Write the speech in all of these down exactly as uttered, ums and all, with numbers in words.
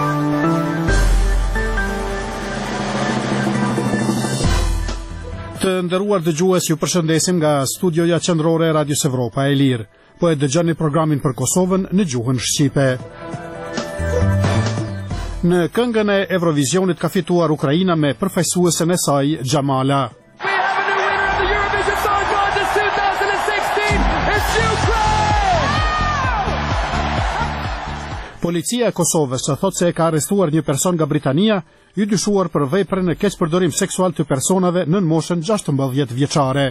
Të nderuar dëgjues, ju përshëndesim nga studioja qendrore e Radios Evropa e Lirë. Po e dëgjoni programin për Kosovën në gjuhën shqipe. Në këngën e Eurovisionit ka fituar Ukraina me përfaqësuesen e saj Xhamala. Policia e Kosovës thot se e ka arrestuar një person nga Britania, i dyshuar për veprën e keqpërdorim seksual të personave nën moshën gjashtëmbëdhjetë vjeçare.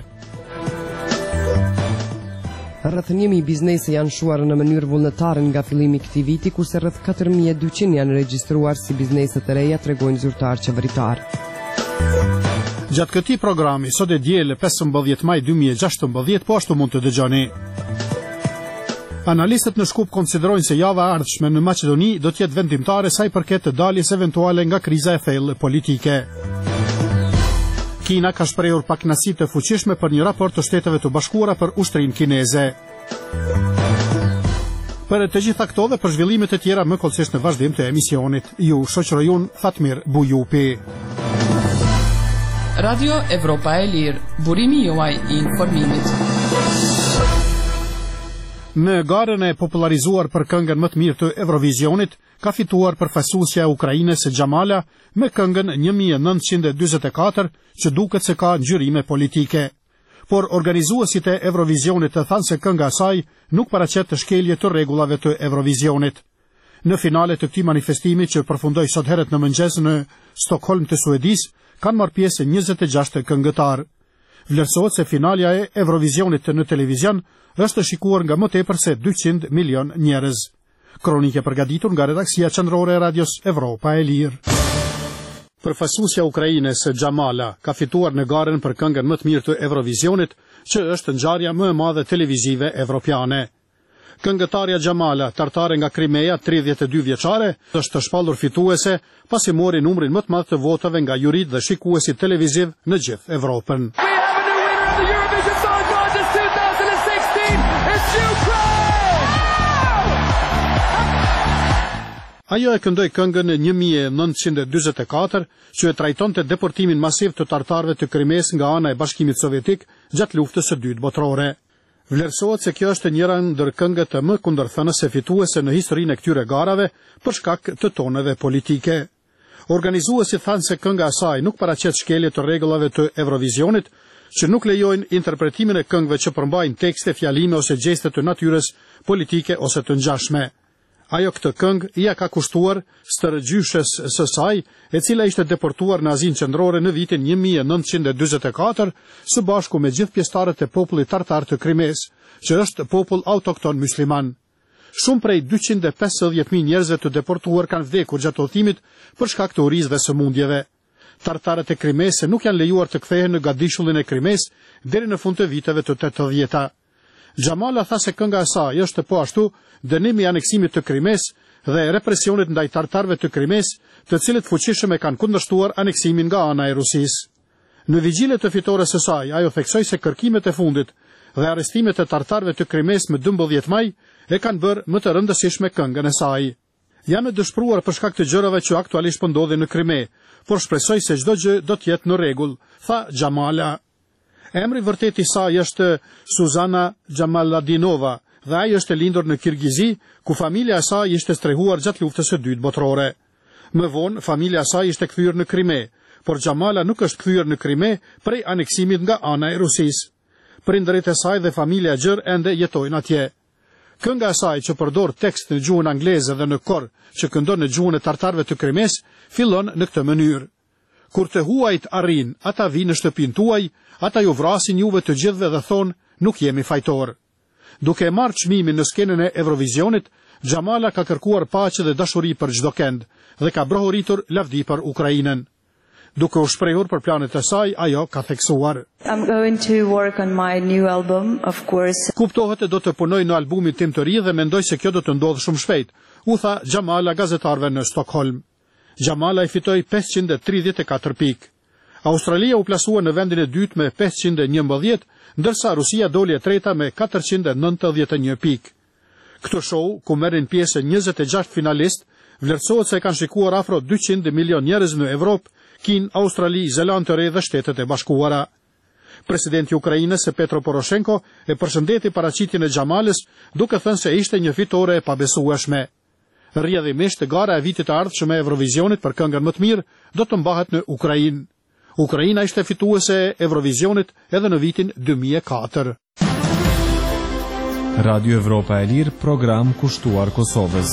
Rreth një mijë biznese janë shuar në mënyrë vullnetare nga fillimi i këtij viti, kurse rreth katër mijë e dyqind janë regjistruar si biznese të reja, tregojnë zyrtar qeveritar. Gjatë këtij programi, sot e diel pesëmbëdhjetë maj dy mijë e gjashtëmbëdhjetë, po ashtu mund të dëgjoni. Analistët në Shkup konsiderojnë se java e ardhshme në Maqedoni do të jetë vendimtare sa i përket të daljes eventuale nga kriza e thellë politike. Kina ka shprehur pakënaqësi të fuqishme për një raport të Shteteve të Bashkuara për ushtrinë kineze. Për të gjitha këto dhe për zhvillimet e tjera më kollësisht në vazhdim të emisionit, ju shoqëroj unë Fatmir Bujupi. Radio Evropa e Lirë, burimi juaj i informimit. Në garën e popularizuar për këngën më të mirë të Eurovisionit, ka fituar përfaqësuesja e Ukrainës Xhamala me këngën një mijë e nëntëqind e dyzet e katër, që duket se ka ngjyrime politike. Por organizuesit e Eurovisionit të thanë se kënga e saj nuk paraqet të shkelje të rregullave të Eurovisionit. Në finale të këtij manifestimi që përfundoi sot herët në mëngjes në Stockholm të Suedisë, kanë marrë pjesë njëzet e gjashtë këngëtar. Vlerësohet se finalja e Eurovisionit në televizion është shikuar nga më tepër se dyqind milion njerëz. Kronike përgatitur nga redaksia qendrore e Radios Evropa e Lirë. Përfaqësuesja e Ukrainës Xhamala ka fituar në garën për këngën më të mirë të Eurovisionit, që është ngjarja më e madhe televizive evropiane. Këngëtarja Xhamala, tartare nga Krimeja, tridhjetë e dy vjeçare, është shpallur fituese pasi mori numrin më të madh të votave nga jurit dhe shikuesit televiziv në gjithë Evropën. Ajo e këndoi këngën një mijë e nëntëqind e dyzet e katër, që e trajtonte deportimin masiv të tartarëve të Krimes nga ana e Bashkimit Sovjetik gjatë luftës së dytë botërore. Vlerësohet se kjo është njëra ndër këngët më kundërthënëse fituese në historinë e këtyre garave për shkak të toneve politike. Organizuesit thanë se kënga e saj nuk paraqet shkelje të rregullave të Eurovisionit, që nuk lejojnë interpretimin e këngëve që përmbajnë tekste, fjalime ose gjeste të natyrës politike ose të ngjashme. Ajo këtë këngë ia ka kushtuar stërgjyshes së saj, e cila ishte deportuar në Azinë Qendrore në vitin një mijë e nëntëqind e dyzet e katër, së bashku me gjithë pjesëtarët e popullit tartar të Krimes, që është popull autokton musliman. Shumë prej dyqind e pesëdhjetë mijë njerëzve të deportuar kanë vdekur gjatë udhëtimit për shkak të urizë dhe sëmundjeve. Tartarët e Krimes nuk janë lejuar të kthehen në gadishullin e Krimes deri në fund të viteve të tetëdhjetë. Xhamala tha se kënga e saj është po ashtu dënimi i aneksimit të Krimes dhe represionit ndaj tartarëve të Krimes, të cilët fuqishëm e kanë kundërshtuar aneksimin nga ana e Rusisë. Në vigjile të fitores së saj, ajo theksoi se kërkimet e fundit dhe arrestimet e tartarëve të Krimes më dymbëdhjetë maj e kanë bërë më të rëndësishme këngën e saj. Janë dëshpëruar për shkak të gjërave që aktualisht po ndodhin në Krime, por shpresoj se çdo gjë do të jetë në rregull, tha Xhamala. Emri vërtet i saj është Suzana Xhamaladinova dhe ai është lindur në Kirgizi, ku familja e saj ishte strehuar gjatë luftës së dytë botërore. Më vonë, familja e saj ishte kthyer në Krime, por Xhamala nuk është kthyer në Krime prej aneksimit nga ana e Rusisë. Prindërit e saj dhe familja e gjerë ende jetojnë atje. Kënga e saj që përdor tekst në gjuhën angleze dhe në kor që këndon në gjuhën e tartarëve të Krimes, fillon në këtë mënyrë. Kur të huajt arrin, ata vinë në shtëpinë tuaj, ata ju vrasin juve të gjithëve dhe thonë, nuk jemi fajtor. Duke e marrë çmimin në skenën e Eurovisionit, Xhamala ka kërkuar paqe dhe dashuri për çdo kënd dhe ka brohuritur lavdi për Ukrainën. Duke u shprehur për planet e saj, ajo ka theksuar: I'm going to work on my new album, of course. Kuptohet e do të punoj në albumin tim të ri dhe mendoj se kjo do të ndodhë shumë shpejt, u tha Xhamala gazetarëve në Stockholm. Xhamala i fitoi pesëqind e tridhjetë e katër pikë. Australia u plasua në vendin e dytë me pesëqind e njëmbëdhjetë, ndërsa Rusia doli e treta me katërqind e nëntëdhjetë e një pikë. Këtë show, ku merrin pjesë njëzet e gjashtë finalist Vlerësohet se kanë shikuar afro dyqind milion njerëz në Evropë, Kinë, Australi, Zeland të Re dhe Shtetet e Bashkuara. Presidenti i Ukrainës Petro Poroshenko e përshëndeti paraqitjen e Xhamales, duke thënë se ishte një fitore e pabesueshme. Rrjedhimisht gara e vitit të ardhshëm e Eurovisionit për këngën më të mirë do të mbahet në Ukrainë. Ukraina ishte fituese e Eurovisionit edhe në vitin dy mijë e katër. Radio Evropa e Lirë, program kushtuar Kosovës.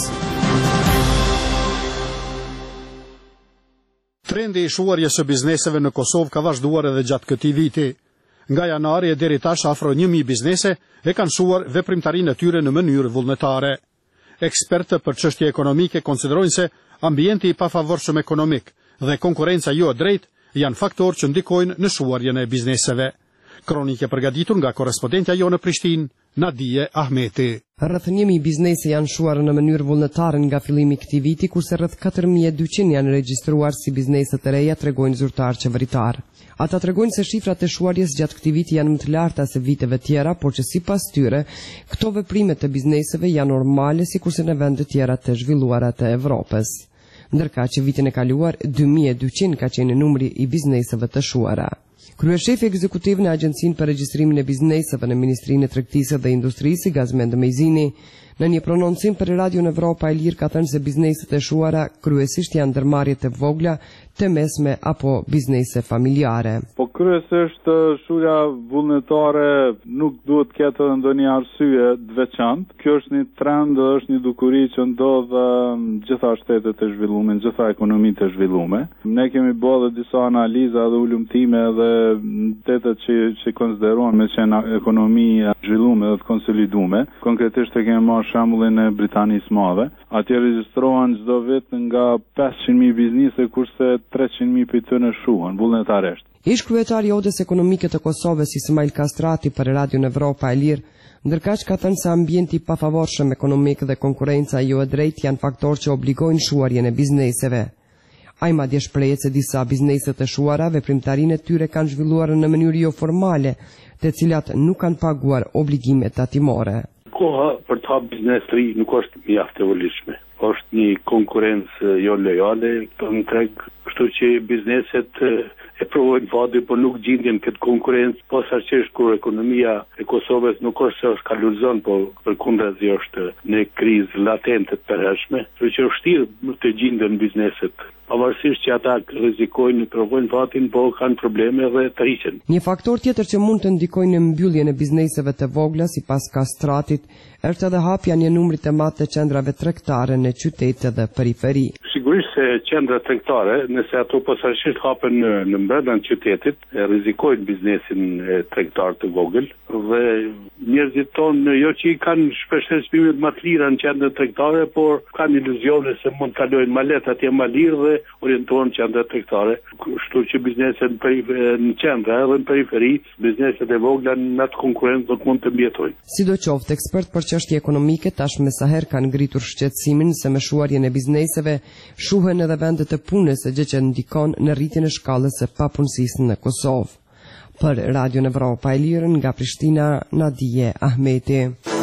Trendi i shuarjes së bizneseve në Kosovë ka vazhduar edhe gjatë këtij viti. Nga janari e deri tash afro një mijë biznese e kanë shuar veprimtarinë e tyre në mënyrë vullnetare. Ekspertë për çështje ekonomike konsiderojnë se ambienti i pafavorshëm ekonomik dhe konkurenca jo e drejtë janë faktorë që ndikojnë në shuarjen e bizneseve. Kronike përgatitur nga korrespondentja jo në Prishtinë, Nadije Ahmeti. Rreth një mijë biznese janë shuar në mënyrë vullnetare nga fillimi i këtij viti, kurse rreth katër mijë e dyqind janë regjistruar si biznese të reja, tregojnë zyrtar qeveritar. Ata tregojnë se shifrat e shuarjes gjatë këtij viti janë më të larta se viteve tjera, por që sipas tyre, këto veprime të bizneseve janë normale sikurse në vende të tjera të zhvilluara të Evropës. Ndërka që vitin e kaluar dy mijë e dyqind ka qenë numri i bizneseve të shuara. Kryeshefi ekzekutiv në Agjencinë për Regjistrimin e Bizneseve në Ministrinë e Tregtisë dhe Industrisë, Gazmend Mejzini, në një prononcim për Radio Evropa e Lirë ka thënë se bizneset e shuara kryesisht janë ndërmarrje të vogla, të mesme apo biznese familjare. Po kryesisht shurja vullnetare nuk duhet ketë ndonjë arsye të veçantë. Kjo është një trend, është një dukuri që ndodh në gjitha shtetet e zhvilluara, në gjitha ekonomitë e zhvilluara. Ne kemi bërë disa analiza dhe ulëmtime dhe shtetet që që konsiderohen me qenë ekonomi zhvilluar dhe të konsoliduar. Konkretisht e kemi marrë shembullin e Britanisë Madhe. Atje regjistrohen çdo vit nga pesëqind mijë biznese, kurse treqind mijë prej tyre shuhen vullnetarisht. Ish kryetari i Odës Ekonomike të Kosovës Ismail Kastrati për Radio Evropa e Lirë, ndërkaq ka thënë se ambienti pafavorshëm ekonomik dhe konkurenca jo e drejtë janë faktorë që obligojnë shuarjen e bizneseve. Ai madje shprehet se disa biznese të shuara veprimtarinë e tyre kanë zhvilluar në mënyrë jo formale, të cilat nuk kanë paguar obligimet tatimore. Koha për të hapë biznes të ri nuk është mjaft e volishme. Është një konkurrencë jo lojale në treg, kështu që bizneset e provojnë vadi, por nuk gjindjen këtë konkurrencë, posaçërisht kur ekonomia e Kosovës nuk është se është kalurzon, por përkundrazi është në krizë latente të përhershme, kështu që është vështirë të gjenden bizneset. Pavarësisht që ata rrezikojnë, provojnë vatin, po kanë probleme dhe të rriqen. Një faktor tjetër që mund të ndikojë në mbylljen e bizneseve të vogla, sipas Kastratit, është edhe hapja një numri të madh të qendrave tregtare në qytete dhe periferi. Sigurisht se qendra tregtare, nëse ato posaçërisht hapen në, në brenda qytetit, rrezikojnë biznesin e tregtar të vogël dhe njerëzit tonë jo që i kanë shpeshherë çmimet më të lira në qendra tregtare, por kanë iluzione se mund të kalojnë më lehtë atje më lirë dhe orientohen qendra tregtare. Kështu që bizneset në qendra edhe në periferi, bizneset e vogla në atë konkurrencë do të mund të mbijetojnë. Sidoqoftë, ekspert për çështje ekonomike tashmë sa herë kanë ngritur shqetësimin se me shuarjen e bizneseve shuhen edhe vendet e punës, gjë që ndikon në rritjen e shkallës së papunësisë në Kosovë. Për Radio Evropa e Lirë nga Prishtina, Nadije Ahmeti.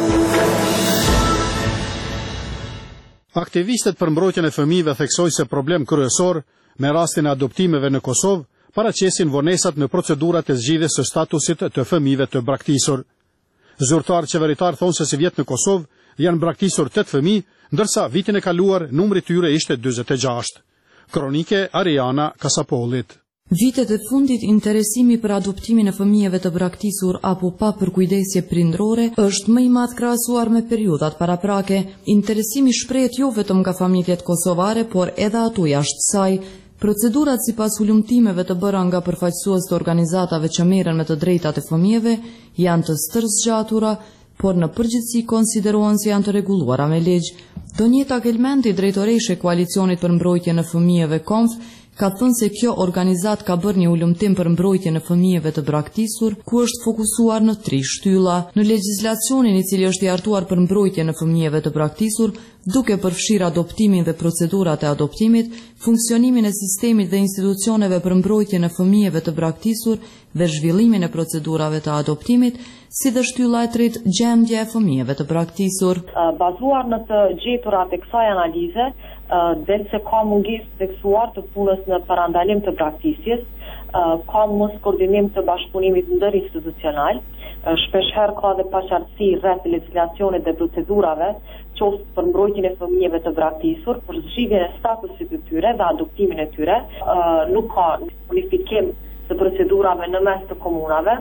Aktivistët për mbrojtjen e fëmijëve theksojnë se problem kryesor me rastin e adoptimeve në Kosovë paraqesin vonesat në procedurat e zgjidhjes së statusit të fëmijëve të braktisur. Zyrtar qeveritar thonë se si vjet në Kosovë janë braktisur tetë fëmijë, ndërsa vitin e kaluar numri i tyre ishte dyzet e gjashtë. Kronike Ariana Kasapollit. Vitet e fundit, interesimi për adoptimin e fëmijëve të braktisur apo pa përkujdesje prindrore është më i madh krahasuar me periudhat paraprake. Interesimi shprehet jo vetëm nga familjet kosovare, por edhe ato jashtë saj. Procedurat sipas ulëmtimeve të bëra nga përfaqësues të organizatave që merren me të drejtat e fëmijëve janë të stërzgjatura, por në përgjithësi konsiderohen se janë të rregulluara me ligj. Donjeta Gelmendi, drejtoreshe e Koalicionit për Mbrojtjen e Fëmijëve Konf, ka thënë se kjo organizat ka bërë një ulëmtim për mbrojtjen e fëmijëve të braktisur, ku është fokusuar në tri shtylla. Në legjislacionin i cili është i hartuar për mbrojtjen e fëmijëve të braktisur, duke përfshirë adoptimin dhe procedurat e adoptimit, funksionimin e sistemit dhe institucioneve për mbrojtjen e fëmijëve të braktisur dhe zhvillimin e procedurave të adoptimit, si dhe shtylla e tretë, gjendja e fëmijëve të braktisur. Bazuar në të gjeturat e kësaj analize, dhe se ka mungesë theksuar të punës në parandalim të braktisjes, ka mos koordinim të bashkëpunimit ndërinstitucional, shpeshherë ka dhe paqartësi rreth legjislacionit dhe procedurave, qoftë për mbrojtjen e fëmijëve të braktisur, për zgjidhjen e statusit të tyre dhe adoptimin e tyre, nuk ka unifikim të procedurave në mes të komunave.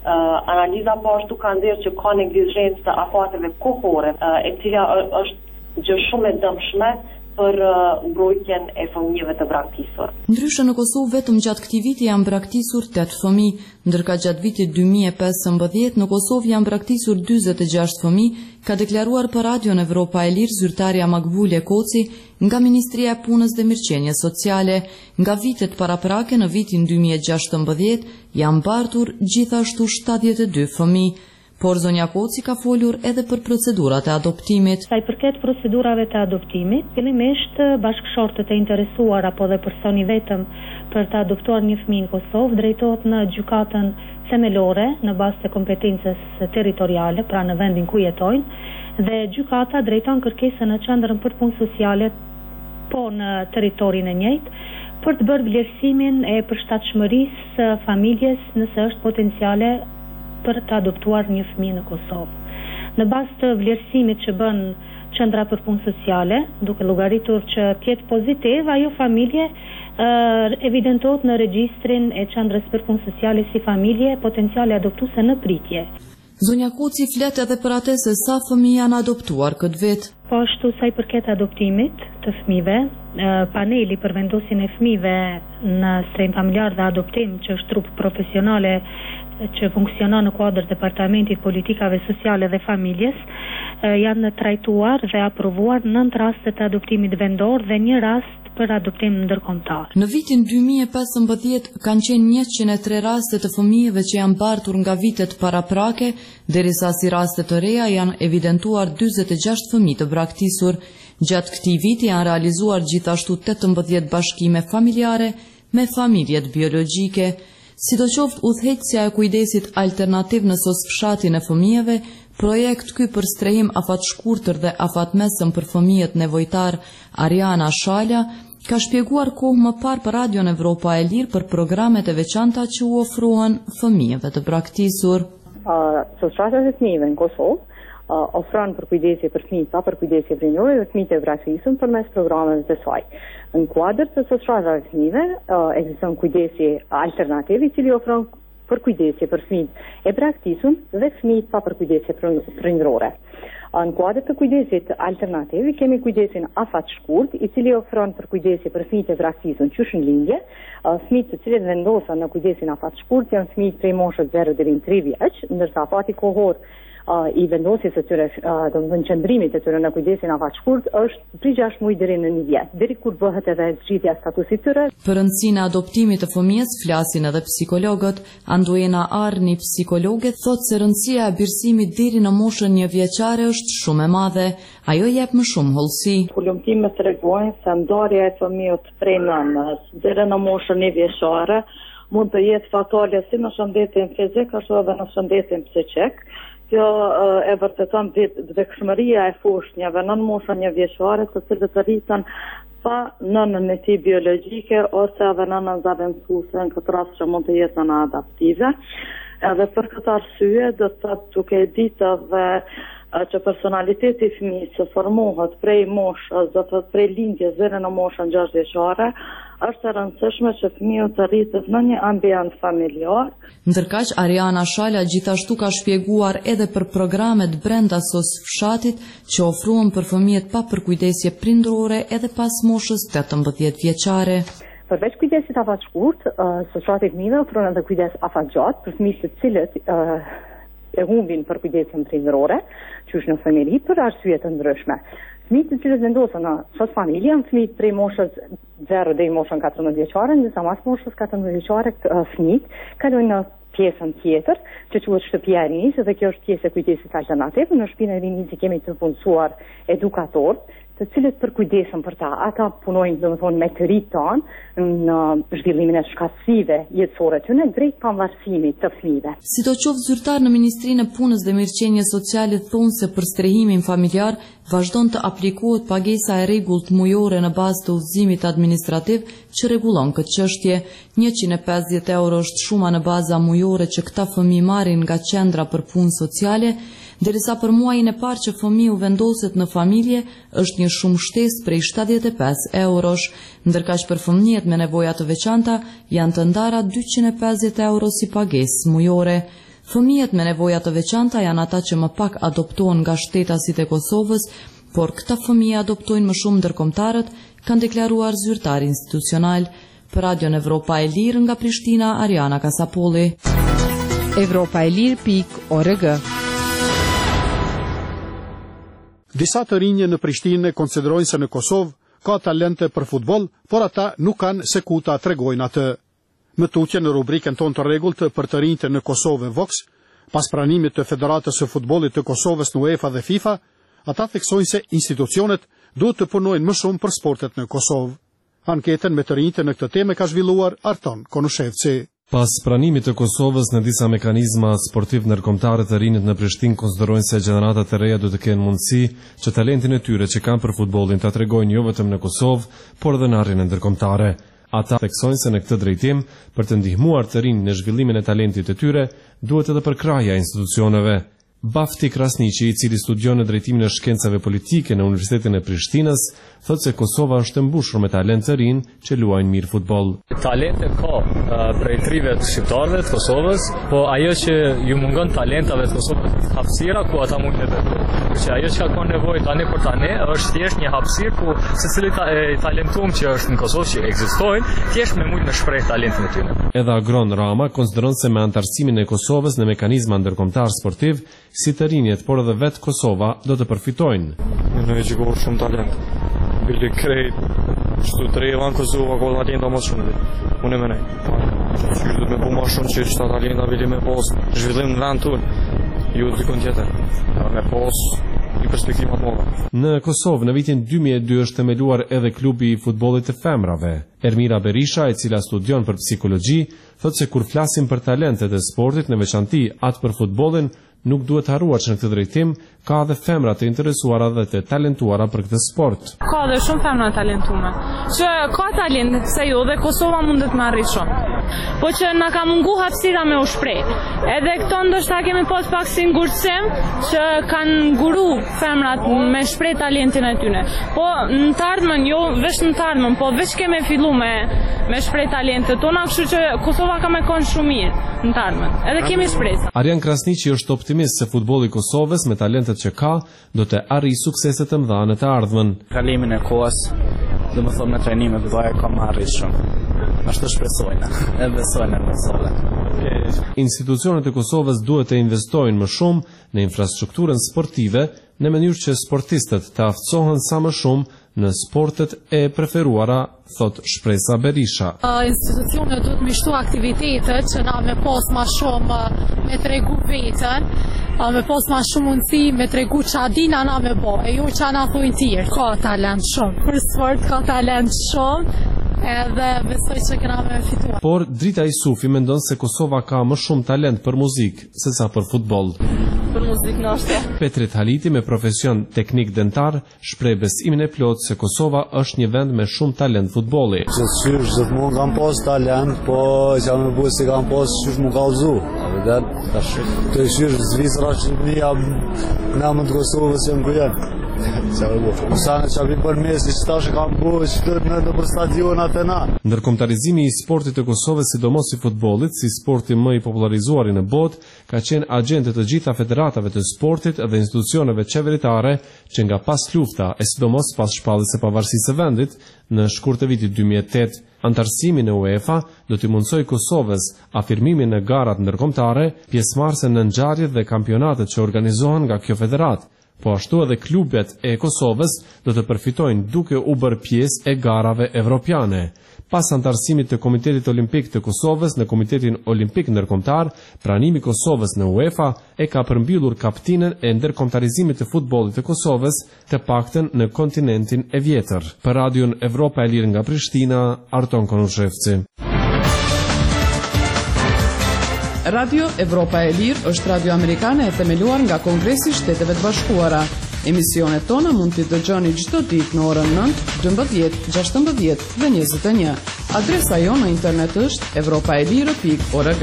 Analiza po ashtu ka nxjerrë që ka neglizhencë të afateve kohore, e cila është gjë shumë e dëmshme për mbrojtjen e fëmijëve të braktisur. Ndryshe në Kosovë vetëm gjatë këtij viti janë braktisur tetë fëmijë, ndërka gjatë vitit dy mijë e pesëmbëdhjetë në Kosovë janë braktisur dyzet e gjashtë fëmijë, ka deklaruar për Radion Evropa e Lirë zyrtarja Makbule Koci nga Ministria e Punës dhe Mirëqenies Sociale. Nga vitet paraprake në vitin dy mijë e gjashtëmbëdhjetë janë mbartur gjithashtu shtatëdhjetë e dy fëmijë. Por zonja Koci ka folur edhe për procedurat e adoptimit. Sa i përket procedurave të adoptimit, fillimisht bashkëshortët e interesuar apo dhe personi vetëm për të adoptuar një fëmijë në Kosovë drejtohet në gjykatën themelore në bazë të kompetencës territoriale, pra në vendin ku jetojnë, dhe gjykata drejton kërkesën në qendrën për punë sociale po në territorin e njëjtë për të bërë vlerësimin e përshtatshmërisë së familjes nëse është potenciale për të adoptuar një fëmijë në Kosovë. Në bazë të vlerësimit që bën qendra për punë sociale, duke llogaritur që të jetë pozitiv, ajo familje uh, evidentohet në regjistrin e qendrës për punë sociale si familje potenciale adoptuese në pritje. Zonja Koci flet edhe për atë se sa fëmijë janë adoptuar këtë vit. Po ashtu sa i përket adoptimit të fëmijëve, paneli për vendosjen e fëmijëve në strehim familjar dhe adoptim, që është trup profesionale që funksionon në kuadër departamentit politikave sociale dhe familjes, janë trajtuar dhe aprovuar nënt raste të adoptimit vendor dhe një rast për adoptim ndërkombëtar. Në vitin dy mijë e pesëmbëdhjetë kanë qenë njëqind e tre raste të fëmijëve që janë mbartur nga vitet paraprake, derisa si raste të reja janë evidentuar dyzet e gjashtë fëmijë të braktisur. Gjatë këtij viti janë realizuar gjithashtu tetëmbëdhjetë bashkime familjare me familjet biologjike. Sidoqoftë udhëheqësja e kujdesit alternativ në sosfshatin e fëmijëve, projekt ky për strehim afatshkurtër dhe afatmesëm për fëmijët nevojtar Ariana Shala ka shpjeguar kohë më parë për Radion Evropa e Lirë për programet e veçanta që u ofruan fëmijëve të braktisur. Uh, Sosfshata e fëmijëve në Kosovë uh, ofron për kujdesje për fëmijë pa për kujdesje prindërore dhe fëmijët e braktisur përmes programeve të saj. Në kuadër të sosfshatave të fëmijëve uh, ekziston kujdesje alternativ i cili ofron për kujdesje për fëmijët e braktisur dhe fëmijët pa për kujdesje prindërore. Në kuadër të kujdesit alternativ kemi kujdesin afatshkurt, i cili ofron për kujdesje për fëmijët e braktisur qysh në lindje. Fëmijët të cilët vendosen në kujdesin afatshkurt janë fëmijët prej moshës zero deri në tre vjeç, ndërsa afati kohor Uh, i vendosjes së tyre, uh, domethënë qëndrimit të tyre në kujdesin afatshkurt është prej gjashtë muaj deri në një vjet, deri kur bëhet edhe zgjidhja e statusit të tyre. Për rëndësinë e adoptimit të fëmijës flasin edhe psikologët. Anduena Arni, psikologe, thotë se rëndësia e birësimit deri në moshën një vjeçare është shumë e madhe. Ajo jep më shumë hollësi. Kulumtimet tregojnë se ndarja e fëmijës prej nënës deri në moshën një vjeçare mund të jetë fatale si në shëndetin fizik ashtu edhe në shëndetin psiqik. Kjo uh, e vërteton vdekshmëria e foshnjave nën moshën një vjeçare, të cilët rriten pa nënën e tij biologjike ose edhe nënën zaventësuese, në këtë rast që mund të jetë nëna adaptive. Edhe për këtë arsye, do të thotë duke e ditë edhe që personaliteti i fëmijës që formohet prej moshës, do të thotë prej lindjes deri në moshën gjashtë vjeçare, është e rëndësishme që fëmiu të rritet në një ambient familjar. Ndërkaq Ariana Shala gjithashtu ka shpjeguar edhe për programet brenda sosfshatit që ofruan për fëmijët pa përkujdesje prindërore edhe pas moshës tetëmbëdhjetë vjeçare. Përveç kujdesit afatshkurt, uh, sosfshati i fëmijëve ofron edhe kujdes afatgjatë për fëmijët të cilët uh, e humbin për kujdesjen prindërore, qysh në familji për arsye të ndryshme. Fëmijët të cilët vendosen në sot familje janë fëmijët prej moshës zero deri në moshën katërmbëdhjetë vjeçare, ndërsa mas moshës katërmbëdhjetë vjeçare uh, fëmijët kalojnë në pjesën tjetër, që quhet shtëpia e rinisë, dhe kjo është pjesë e kujdesit alternativ. Në shtëpinë e rinisë kemi të punësuar edukator, të cilët përkujdesen për ta. Ata punojnë, domethënë, me të rinjtë tanë në zhvillimin e shkatësive jetësore të tyre drejt pavarësimit të fëmijëve. Sidoqoftë zyrtar në Ministrinë e Punës dhe Mirëqenies Sociale thonë se për strehimin familjar vazhdon të aplikohet pagesa e rregullt mujore në bazë të udhëzimit administrativ që rregullon këtë çështje. njëqind e pesëdhjetë euro është shuma në baza mujore që këta fëmijë marrin nga qendra për punë sociale, derisa për muajin e parë që fëmiu vendoset në familje është një shumë shtesë prej shtatëdhjetë e pesë eurosh, ndërkaq për fëmijët me nevoja të veçanta janë të ndara dyqind e pesëdhjetë euro si pagesë mujore. Fëmijët me nevoja të veçanta janë ata që më pak adoptohen nga shtetasit e Kosovës, por këta fëmijë adoptojnë më shumë ndërkombëtarët, kanë deklaruar zyrtar institucional. Për Radion Evropa e Lirë nga Prishtina, Ariana Kasapolli. Evropa e Lirë pikë org. Disa të rinje në Prishtinë konsiderojnë se në Kosovë ka talente për futboll, por ata nuk kanë se ku ta tregojnë atë. Më tutje në rubrikën tonë të rregullt për të rinjtë në Kosovë Vox, pas pranimit të Federatës së Futbollit të Kosovës në UEFA dhe FIFA, ata theksojnë se institucionet duhet të punojnë më shumë për sportet në Kosovë. Anketën me të rinjtë në këtë temë ka zhvilluar Arton Konushevci. Pas pranimit të Kosovës në disa mekanizma sportiv ndërkombëtare, të rinjt në Prishtinë konsiderojnë se gjeneratat e reja do të kenë mundësi që talentin e tyre që kanë për futbollin ta tregojnë jo vetëm në Kosovë, por edhe në arrinën ndërkombëtare. Ata theksojnë se në këtë drejtim, për të ndihmuar të rinj në zhvillimin e talentit të tyre, duhet edhe përkraja institucioneve. Bafti Krasniqi, i cili studion në drejtimin e shkencave politike në Universitetin e Prishtinës, thotë se Kosova është mbushur me talent të rinj që luajnë mirë futboll. Talente ka uh, prej trive të shqiptarëve të Kosovës, po ajo që ju mungon talentave të Kosovës është hapësira ku ata mund të veprojnë. Që ajo që ka nevojë tani për tani është thjesht një hapësirë ku secili ta, e, talentum që është në Kosovë që ekzistojnë, thjesht me mund të shpreh talentin e tyre. Edhe Agron Rama konsideron se me antarësimin e Kosovës në mekanizma ndërkombëtar sportiv, si të rinjet, por edhe vetë Kosova do të përfitojnë. Në që ka shumë talent. Bili krejt, qëtu të rejë vanë Kosova, ka talenta më shumë dhe. Unë e menej. Që du të me po ma shumë që qëta talenta bili me pos zhvillim në vend tunë. Ju të dikon tjetër. Me pos i perspektivat mëdha. Në Kosovë, në vitin dy mijë e dy është themeluar edhe klubi i futbollit të femrave. Ermira Berisha, e cila studion për psikologji, thotë se kur flasim për talentet e sportit, në veçanti atë për futbollin, nuk duhet harruar që në këtë drejtim ka edhe femra të interesuara dhe të talentuara për këtë sport. Ka dhe shumë femra talentume, që ka talent se jo dhe Kosova mundet me arrit shumë. Po që na ka mungu hapësira me u shpreh. Edhe këto ndoshta kemi pas pak si ngurtësim që kanë nguru femrat me shpreh talentin e tyre. Po në të ardhmen, jo veç në të ardhmen, po veç kemi fillu me me shpreh talentet tona, kështu që Kosova ka me kon shumë mirë në të ardhmen. Edhe kemi shpresë. Arian Krasniqi është optimist se futbolli i Kosovës me talentet që ka do të arrijë suksese të mëdha në të ardhmen. Kalimin e kohës, dhe më thonë me trajnime do të ka marrë shumë. Ashtu shpresojnë, e besojnë në Kosovë. Institucionet e Kosovës duhet të investojnë më shumë në infrastrukturën sportive në mënyrë që sportistët të aftësohen sa më shumë në sportet e preferuara, thot Shpresa Berisha. Uh, institucionet duhet me shtu aktivitetet që na me pas ma shumë me tregu vetën, uh, me pas ma shumë mundësi me tregu që adina na me bo, e jo që na thujnë tjerë. Ka talent shumë, për sport ka talent shumë, edhe besoj që këna me fitua. Por Drita Isufi mendon se Kosova ka më shumë talent për muzikë se sa për futboll. Për muzikë nështë. Petrit Haliti me profesion teknik dentar shpreh besimin e plot se Kosova është një vend me shumë talent futbolli. Që sysh gjithmonë kam pas talent, po që me bu si kam pas sysh mu kallzu. Të sysh Zvicra Shqipnia në më të Kosovës që më kujen. Sa në që për mesi që ta që kam bu që në të për stadionat e na. Ndërkombëtarizimi i sportit të Kosovës, sidomos i futbollit, si sporti më i popularizuar në botë, ka qenë agente të gjitha federatave të sportit dhe institucioneve qeveritare që nga pas lufta, e sidomos pas shpalljes së pavarësisë së vendit, në shkurt të vitit dy mijë e tetë, antarësimi në UEFA do t'i mundsoj Kosovës afirmimin në garat ndërkombëtare, pjesëmarrëse në ngjarjet dhe kampionatet që organizohen nga kjo federatë. Po ashtu edhe klubet e Kosovës do të përfitojnë duke u bërë pjesë e garave evropiane. pas antarësimit të Komitetit Olimpik të Kosovës në Komitetin Olimpik Ndërkombëtar, pranimi i Kosovës në UEFA e ka përmbyllur kaptinën e ndërkombëtarizimit të futbollit të Kosovës, të paktën në kontinentin e vjetër. Për Radion Evropa e Lirë nga Prishtina, Arton Konushevci. Radio Evropa e Lirë është radio amerikane e themeluar nga Kongresi i Shteteve të Bashkuara. Emisionet tona mund t'i dëgjoni çdo ditë në orën nëntë, dymbëdhjetë, gjashtëmbëdhjetë dhe njëzet e një. Adresa jonë në internet është evropaelire pikë org.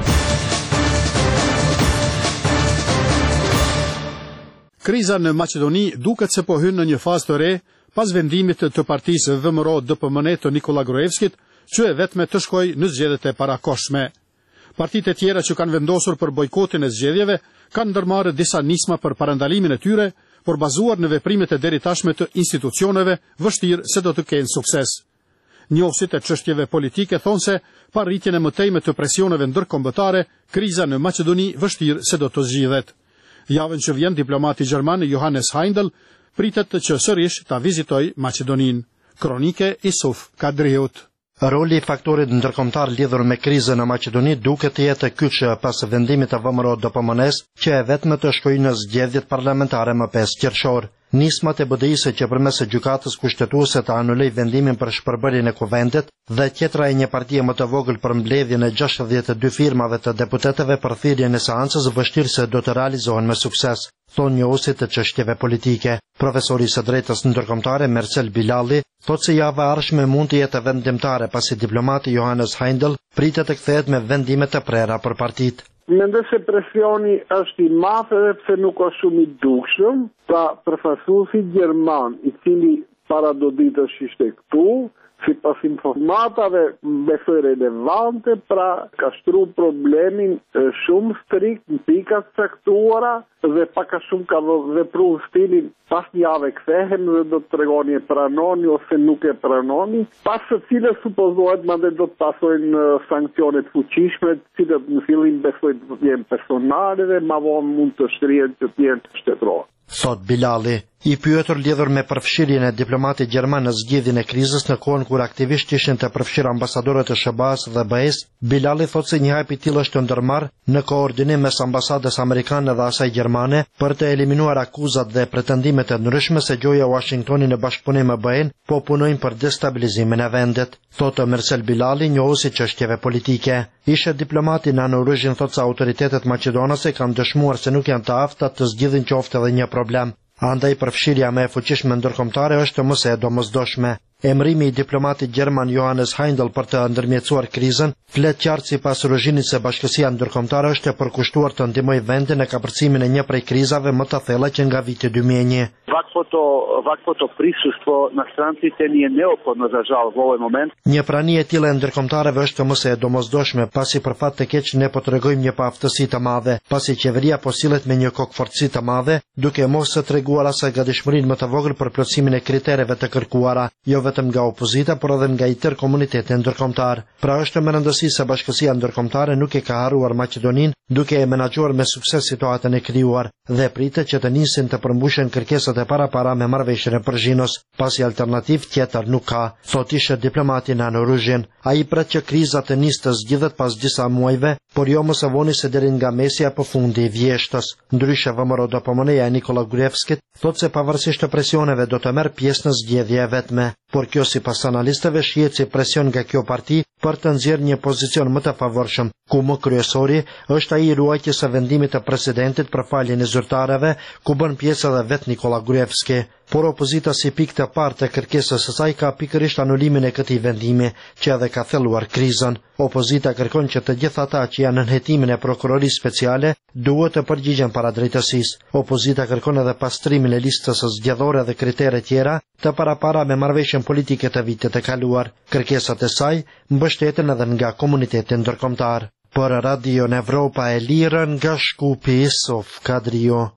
Kriza në Maqedoni duket se po hyn në një fazë të re pas vendimit të partisë V M R O D P M N të Nikola Gruevskit, që e vetme të shkojë në zgjedhjet e parakohshme. Partitë e tjera që kanë vendosur për bojkotin e zgjedhjeve kanë ndërmarrë disa nisma për parandalimin e tyre, por bazuar në veprimet e deri tashme të institucioneve, vështirë se do të kenë sukses. Njohësit e çështjeve politike thonë se pa rritjen e mëtejme të presioneve ndërkombëtare, kriza në Maqedoni vështirë se do të zgjidhet. Javën që vjen, diplomati gjerman Johannes Heindel pritet që sërish ta vizitoj Maqedonin. Kronike Isuf Kadriut. Roli i faktorit ndërkombëtar lidhur me krizën në Maqedoni duket të jetë kyç pas vendimit të V M R O D P M N-s që e vetme të shkojë në zgjedhjet parlamentare më pesë qershor. Nismat e B D I-së që përmes gjykatës kushtetuese të anuloj vendimin për shpërbërjen e kuvendit dhe tjetra e një partie më të vogël për mbledhjen e gjashtëdhjetë e dy firmave të deputetëve për thirrjen e seancës vështirë se do të realizohen me sukses, thonë njohësit të çështjeve politike. Profesori i së drejtës ndërkombëtare Marcel Bilali thotë se java e ardhshme mund të jetë vendimtare pasi diplomati Johannes Heindel pritet të kthehet me vendime të prera për partitë. Mendoj se presioni është i madh edhe pse nuk është shumë i dukshëm, pra përfaqësuesi gjerman i cili para do ditësh ishte këtu, sipas informatave besoj relevante, pra ka shtruar problemin shumë strikt në pika të caktuara dhe pak a shumë ka vepruar stilin pas një jave kthehem dhe do të tregoni e pranoni ose nuk e pranoni, pas së cilës supozohet madje do të pasojnë sankcione të fuqishme, të cilat në fillim besoj të jenë personale dhe më vonë mund të shtrihen të jenë shtetërore. Thot Bilali, i pyetur lidhur me përfshirjen e diplomatit gjerman në zgjidhjen e krizës në kohën kur aktivisht ishin të përfshirë ambasadorët e S B A-s dhe B E-s, Bilali thot se një hap i tillë është ndërmarrë në koordinim mes ambasadës amerikane dhe asaj gjermane për të eliminuar akuzat dhe pretendimet e ndryshme se gjoja Washingtoni në bashkëpunim me B E-n po punojnë për destabilizimin e vendit. Thotë Marcel Bilali, njohuesi çështjeve politike. Ishte diplomati në origjinë thot se autoritetet maqedonase kanë dëshmuar se nuk janë të afta të zgjidhin qoftë edhe një problem. Andaj përfshirja me e fuqishme ndërkombëtare është më se e domosdoshme. Emrimi i diplomatit gjerman Johannes Heindel për të ndërmjetësuar krizën flet qartë sipas regjimit se bashkësia ndërkombëtare është e përkushtuar të ndihmojë vendin në kapërcimin e një prej krizave më të thella që nga viti dy mijë e një. Ovakvo to, ovakvo to prisustvo na strancite nije neophodno za žal u ovaj moment. Një prani e tillë e ndërkombëtarëve është më se e domosdoshme, pasi për fat të keq ne po tregojmë një paaftësi të madhe, pasi qeveria po sillet me një kokfortësi të madhe, duke mos së treguar asaj gatishmërinë më të vogël për plotësimin e kritereve të kërkuara, jo vetëm nga opozita, por edhe nga i tërë komuniteti ndërkombëtar. Pra është me rëndësi se bashkësia ndërkombëtare nuk e ka harruar Maqedoninë, duke e menaxhuar me sukses situatën e krijuar dhe pritet që të nisin të përmbushen kërkesat e parapara me marrëveshjen e Përzhinos, pasi alternativë tjetër nuk ka, thot ishte diplomati në origjinë. Ai pret që kriza të nisë të zgjidhet pas disa muajve, por jo më së voni se deri nga mesi apo fundi i vjeshtës. Ndryshe V M R O D P M N-ja e Nikola Gruevskit thot se pavarësisht të presioneve do të merr pjesë në zgjedhje e vetme, por kjo sipas analistëve shihet si presion nga kjo parti për të nxjerrë një pozicion më të favorshëm, ku më kryesori është ai i ruajtjes së vendimit të presidentit për faljen e zyrtarëve, ku bën pjesë edhe vet Nikola Gruevski. Por opozita si pikë të parë të kërkesës së saj ka pikërisht anulimin e këtij vendimi, që edhe ka thelluar krizën. Opozita kërkon që të gjithë ata që janë në hetimin e prokurorisë speciale duhet të përgjigjen para drejtësisë. Opozita kërkon edhe pastrimin e listës së zgjedhore dhe kritere tjera të parapara me marrëveshjen politike të vitit të kaluar. Kërkesat e saj mbështeten edhe nga komuniteti ndërkombëtar. Për Radio Evropa e Lirë nga Shkupi, Sof Kadrio.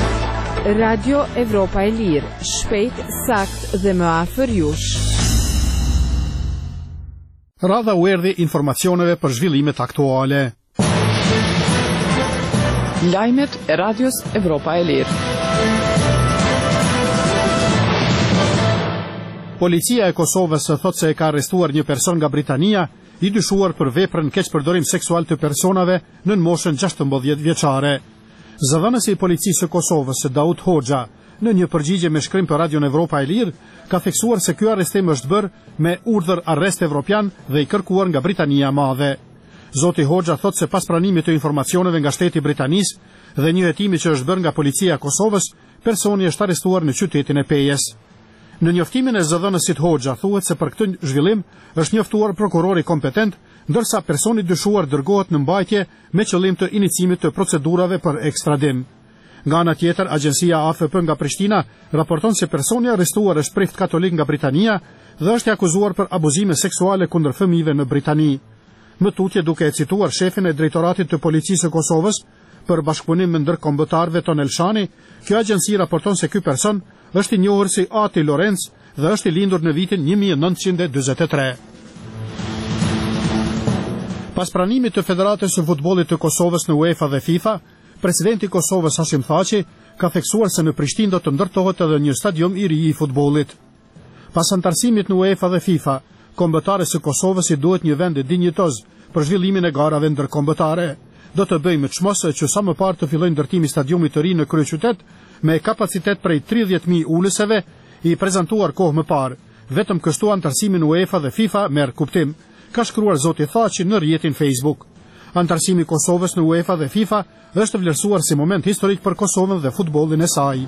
Radio Evropa e Lirë, shpejt, sakt dhe më afër jush. Radha u erdhi informacioneve për zhvillimet aktuale. Lajmet e Radios Evropa e Lirë. Policia e Kosovës thot se e ka arrestuar një person nga Britania i dyshuar për veprën keqpërdorim seksual të personave në moshën gjashtëmbëdhjetë vjeçare. Zëdhënësi i policisë së Kosovës, Daud Hoxha, në një përgjigje me shkrim për Radion Evropa e Lirë, ka theksuar se ky arrestim është bërë me urdhër arrest evropian dhe i kërkuar nga Britania e Madhe. Zoti Hoxha thot se pas pranimit të informacioneve nga shteti britanis dhe një hetimi që është bërë nga policia e Kosovës, personi është arrestuar në qytetin e Pejes. Në njoftimin e zëdhënësit Hoxha thuhet se për këtë zhvillim është njoftuar prokurori kompetent, ndërsa personi dyshuar dërgohet në mbajtje me qëllim të inicimit të procedurave për ekstradim. Nga ana tjetër, agjencia A F P nga Prishtina raporton se personi arrestuar është prift katolik nga Britania dhe është i akuzuar për abuzime seksuale kundër fëmijëve në Britani. Më tutje duke e cituar shefin e drejtoratit të policisë së Kosovës për bashkëpunim me ndërkombëtarëve Ton Elshani, kjo agjenci raporton se ky person është i njohur si Ati Lorenz dhe është i lindur në vitin një mijë e nëntëqind e dyzet e tre. Pas pranimit të Federatës së Futbollit të Kosovës në UEFA dhe FIFA, presidenti i Kosovës Hashim Thaçi ka theksuar se në Prishtinë do të ndërtohet edhe një stadium i ri i futbollit. Pas antarësimit në UEFA dhe FIFA, kombëtarës së Kosovës i duhet një vend dinjitoz për zhvillimin e garave ndërkombëtare. Do të bëjmë çmosë që sa më parë të fillojë ndërtimi i stadiumit të ri në kryeqytet me kapacitet prej tridhjetë mijë ulëseve, i prezantuar kohë më parë. Vetëm kështu antarësimi në UEFA dhe FIFA merr kuptim, ka shkruar zoti Thaçi në rrjetin Facebook. Antarësimi i Kosovës në UEFA dhe FIFA është vlerësuar si moment historik për Kosovën dhe futbollin e saj.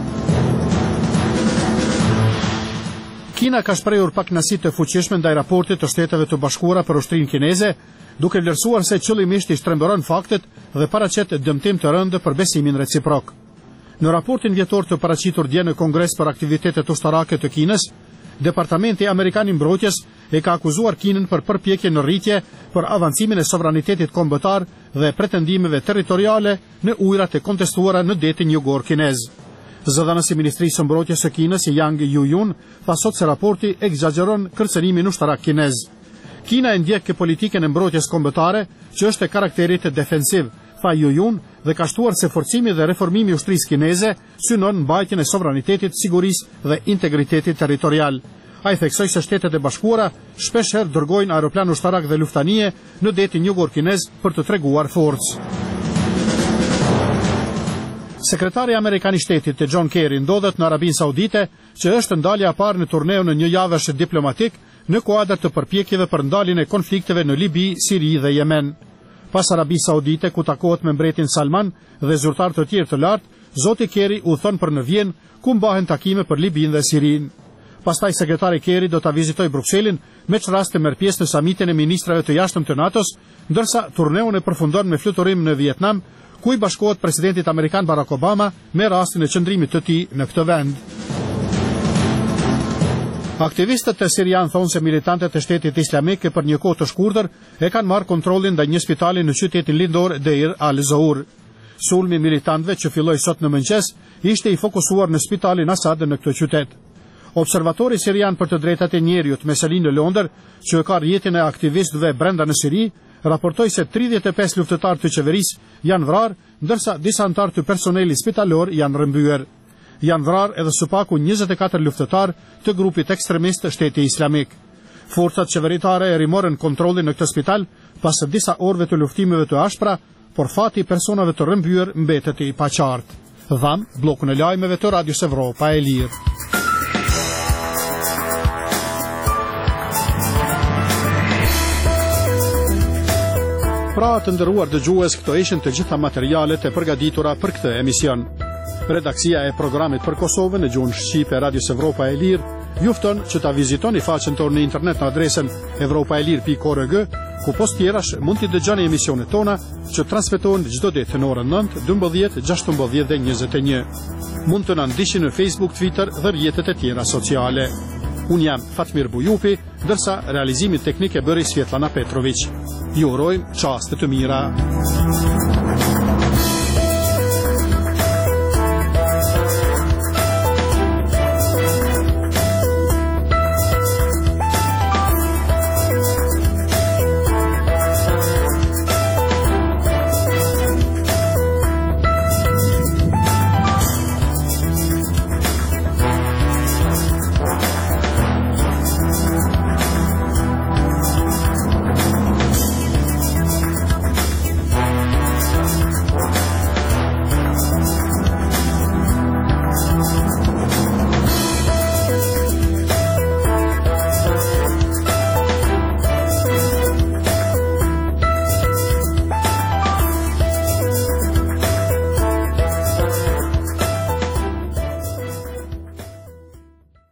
Kina ka shprehur pakënaqësi të fuqishme ndaj raportit të Shteteve të Bashkuara për ushtrinë kineze, duke vlerësuar se qëllimisht i shtrembëron faktet dhe paraqet dëmtim të rëndë për besimin reciprok. Në raportin vjetor të paraqitur dje në Kongres për aktivitetet ushtarake të Kinës, Departamenti Amerikan i Mbrojtjes e ka akuzuar Kinën për përpjekje në rritje për avancimin e sovranitetit kombëtar dhe pretendimeve territoriale në ujërat e kontestuara në detin jugor kinez. Zëdhënësi i Ministrisë së Mbrojtjes së Kinës, Yang Yuyun, tha sot se raporti egzageron kërcënimin ushtarak kinez. Kina e ndjek ke politikën e mbrojtjes kombëtare, që është e karakterit defensiv, tha Yuyun, dhe ka shtuar se forcimi dhe reformimi i ushtrisë kineze synon mbajtjen e sovranitetit, sigurisë dhe integritetit territorial. Ai theksoi se Shtetet e Bashkuara shpesh herë dërgojnë aeroplan ushtarak dhe luftanie në detin jugor kinez për të treguar forcë. Sekretari Amerikan i Shtetit të John Kerry ndodhet në Arabinë Saudite, që është ndalja e parë në turneu në një javësh diplomatik në kuadër të përpjekjeve për ndaljen e konflikteve në Libi, Siri dhe Yemen. Pas Arabisë Saudite, ku takohet me mbretin Salman dhe zyrtar të tjerë të lartë, zoti Kerry u thon për në Vjen, ku mbahen takime për Libin dhe Sirin. Pastaj sekretari Kerry do ta vizitojë Brukselin, me çrast të merr pjesë në samitin e ministrave të jashtëm të NATO-s, ndërsa turneun e përfundon me fluturim në Vietnam, ku i bashkohet presidentit amerikan Barack Obama me rastin e qëndrimit të tij në këtë vend. Aktivistët e Sirian thonë se militantët e Shtetit Islamik për një kohë të shkurtër e kanë marrë kontrollin ndaj një spitali në qytetin lindor Deir al-Zour. Sulmi militantëve që filloi sot në mëngjes ishte i fokusuar në spitalin Asad në këtë qytet. Observatori Sirian për të drejtat e njerëzit Meselin në Londër, që ka rrjetin e aktivistëve brenda në Siri, raportoi se tridhjetë e pesë luftëtarë të qeverisë janë vrarë, ndërsa disa anëtarë të personelit spitalor janë rrëmbyer. Janë vrarë edhe së paku njëzet e katër luftëtarë të grupit ekstremist të Shtetit Islamik. Forcat qeveritare e rimorën kontrollin në këtë spital pas disa orëve të luftimeve të ashpra, por fati i personave të rrëmbyer mbetet i paqartë. Dham, bllokun e lajmeve të Radios Evropa e Lirë. Pra të ndëruar dëgjues, këto ishin të gjitha materialet e përgatitura për këtë emision. Redaksia e programit për Kosovën në gjuhën shqipe Radios Evropa e Lirë ju fton që ta vizitoni faqen tonë në internet në adresën evropaelir pikë org, ku post tjerash mund t'i dëgjoni emisionet tona që transmetohen çdo ditë në orën nëntë, dymbëdhjetë, gjashtëmbëdhjetë dhe njëzet e një. Mund të na ndiqni në Facebook, Twitter dhe rrjetet e tjera sociale. Unë jam Fatmir Bujupi, ndërsa realizimin teknik e bëri Svetlana Petrović. Ju urojmë çaste të mira.